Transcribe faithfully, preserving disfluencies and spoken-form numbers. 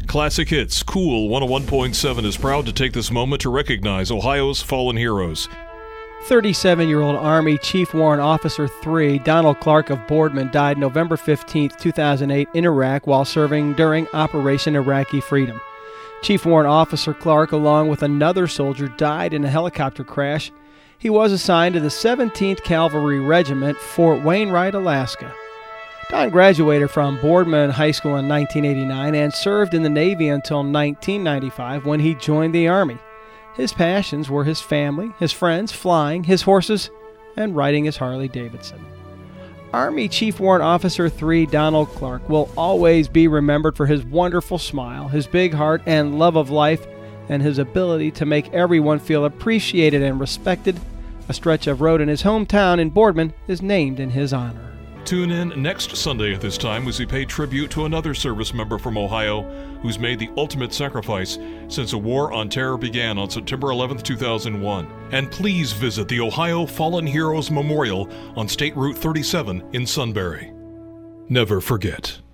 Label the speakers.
Speaker 1: Classic Hits, Cool one oh one point seven is proud to take this moment to recognize Ohio's fallen heroes.
Speaker 2: thirty-seven-year-old Army Chief Warrant Officer three Donald Clark of Boardman died November fifteenth, two thousand eight in Iraq while serving during Operation Iraqi Freedom. Chief Warrant Officer Clark, along with another soldier, died in a helicopter crash. He was assigned to the seventeenth Cavalry Regiment, Fort Wainwright, Alaska. Don graduated from Boardman High School in nineteen eighty-nine and served in the Navy until nineteen ninety-five when he joined the Army. His passions were his family, his friends, flying, his horses, and riding his Harley-Davidson. Army Chief Warrant Officer three Donald Clark will always be remembered for his wonderful smile, his big heart and love of life, and his ability to make everyone feel appreciated and respected. A stretch of road in his hometown in Boardman is named in his honor.
Speaker 1: Tune in next Sunday at this time as we pay tribute to another service member from Ohio who's made the ultimate sacrifice since the War on Terror began on September eleventh, two thousand one. And please visit the Ohio Fallen Heroes Memorial on State Route thirty-seven in Sunbury. Never forget.